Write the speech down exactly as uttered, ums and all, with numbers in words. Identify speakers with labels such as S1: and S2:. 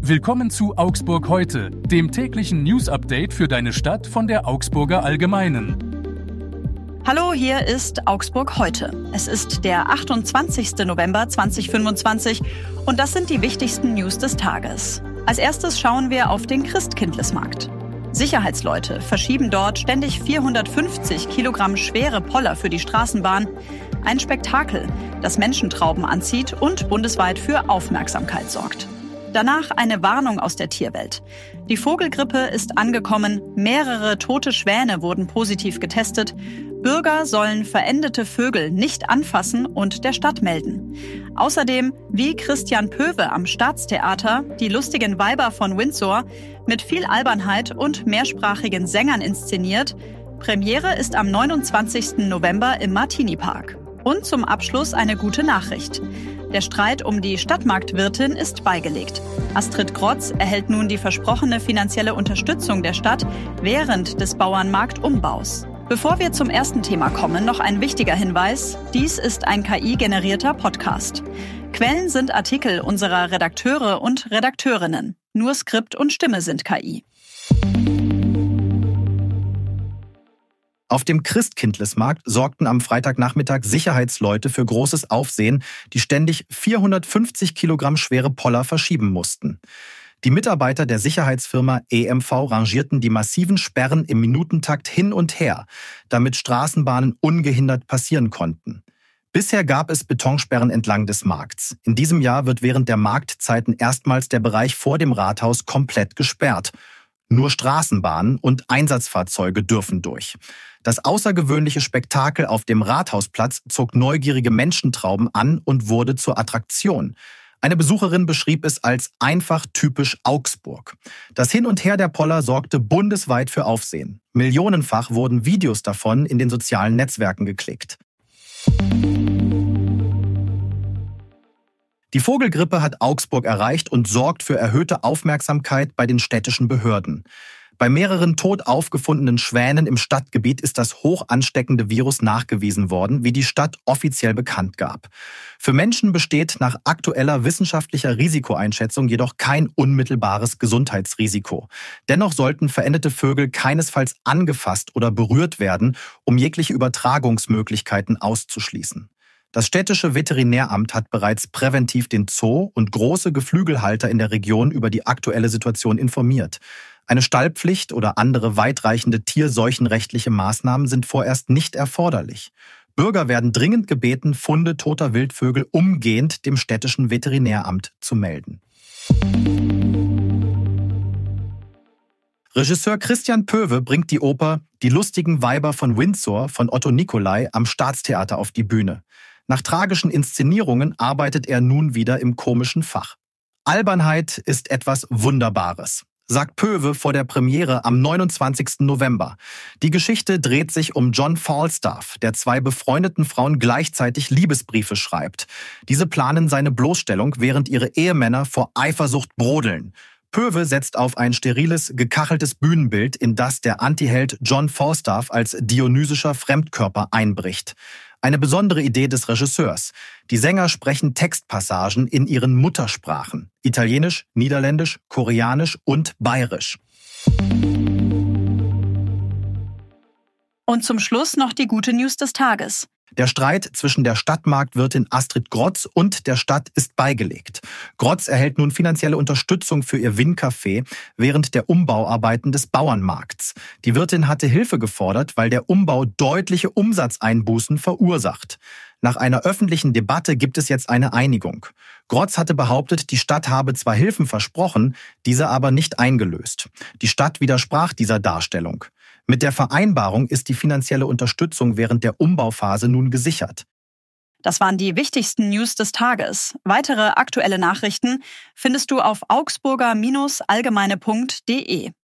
S1: Willkommen zu Augsburg heute, dem täglichen News-Update für deine Stadt von der Augsburger Allgemeinen.
S2: Hallo, hier ist Augsburg heute. Es ist der achtundzwanzigster November zweitausendfünfundzwanzig und das sind die wichtigsten News des Tages. Als erstes schauen wir auf den Christkindlesmarkt. Sicherheitsleute verschieben dort ständig vierhundertfünfzig Kilogramm schwere Poller für die Straßenbahn. Ein Spektakel, das Menschentrauben anzieht und bundesweit für Aufmerksamkeit sorgt. Danach eine Warnung aus der Tierwelt. Die Vogelgrippe ist angekommen, mehrere tote Schwäne wurden positiv getestet. Bürger sollen verendete Vögel nicht anfassen und der Stadt melden. Außerdem, wie Christian Pöwe am Staatstheater, die lustigen Weiber von Windsor mit viel Albernheit und mehrsprachigen Sängern inszeniert. Premiere ist am neunundzwanzigsten November im Martini-Park. Und zum Abschluss eine gute Nachricht. Der Streit um die Stadtmarktwirtin ist beigelegt. Astrid Grotz erhält nun die versprochene finanzielle Unterstützung der Stadt während des Bauernmarktumbaus. Bevor wir zum ersten Thema kommen, noch ein wichtiger Hinweis. Dies ist ein K I-generierter Podcast. Quellen sind Artikel unserer Redakteure und Redakteurinnen. Nur Skript und Stimme sind K I.
S3: Auf dem Christkindlesmarkt sorgten am Freitagnachmittag Sicherheitsleute für großes Aufsehen, die ständig vierhundertfünfzig Kilogramm schwere Poller verschieben mussten. Die Mitarbeiter der Sicherheitsfirma E M V rangierten die massiven Sperren im Minutentakt hin und her, damit Straßenbahnen ungehindert passieren konnten. Bisher gab es Betonsperren entlang des Markts. In diesem Jahr wird während der Marktzeiten erstmals der Bereich vor dem Rathaus komplett gesperrt. Nur Straßenbahnen und Einsatzfahrzeuge dürfen durch. Das außergewöhnliche Spektakel auf dem Rathausplatz zog neugierige Menschentrauben an und wurde zur Attraktion. Eine Besucherin beschrieb es als einfach typisch Augsburg. Das Hin und Her der Poller sorgte bundesweit für Aufsehen. Millionenfach wurden Videos davon in den sozialen Netzwerken geklickt. Die Vogelgrippe hat Augsburg erreicht und sorgt für erhöhte Aufmerksamkeit bei den städtischen Behörden. Bei mehreren tot aufgefundenen Schwänen im Stadtgebiet ist das hoch ansteckende Virus nachgewiesen worden, wie die Stadt offiziell bekannt gab. Für Menschen besteht nach aktueller wissenschaftlicher Risikoeinschätzung jedoch kein unmittelbares Gesundheitsrisiko. Dennoch sollten verendete Vögel keinesfalls angefasst oder berührt werden, um jegliche Übertragungsmöglichkeiten auszuschließen. Das städtische Veterinäramt hat bereits präventiv den Zoo und große Geflügelhalter in der Region über die aktuelle Situation informiert. Eine Stallpflicht oder andere weitreichende tierseuchenrechtliche Maßnahmen sind vorerst nicht erforderlich. Bürger werden dringend gebeten, Funde toter Wildvögel umgehend dem städtischen Veterinäramt zu melden. Regisseur Christian Pöwe bringt die Oper Die lustigen Weiber von Windsor von Otto Nicolai am Staatstheater auf die Bühne. Nach tragischen Inszenierungen arbeitet er nun wieder im komischen Fach. Albernheit ist etwas Wunderbares, sagt Pöwe vor der Premiere am neunundzwanzigsten November. Die Geschichte dreht sich um John Falstaff, der zwei befreundeten Frauen gleichzeitig Liebesbriefe schreibt. Diese planen seine Bloßstellung, während ihre Ehemänner vor Eifersucht brodeln. Pöwe setzt auf ein steriles, gekacheltes Bühnenbild, in das der Antiheld John Falstaff als dionysischer Fremdkörper einbricht. Eine besondere Idee des Regisseurs. Die Sänger sprechen Textpassagen in ihren Muttersprachen: Italienisch, Niederländisch, Koreanisch und Bayerisch.
S2: Und zum Schluss noch die gute News des Tages.
S3: Der Streit zwischen der Stadtmarktwirtin Astrid Grotz und der Stadt ist beigelegt. Grotz erhält nun finanzielle Unterstützung für ihr Windcafé während der Umbauarbeiten des Bauernmarkts. Die Wirtin hatte Hilfe gefordert, weil der Umbau deutliche Umsatzeinbußen verursacht. Nach einer öffentlichen Debatte gibt es jetzt eine Einigung. Grotz hatte behauptet, die Stadt habe zwar Hilfen versprochen, diese aber nicht eingelöst. Die Stadt widersprach dieser Darstellung. Mit der Vereinbarung ist die finanzielle Unterstützung während der Umbauphase nun gesichert.
S2: Das waren die wichtigsten News des Tages. Weitere aktuelle Nachrichten findest du auf augsburger Bindestrich allgemeine Punkt de.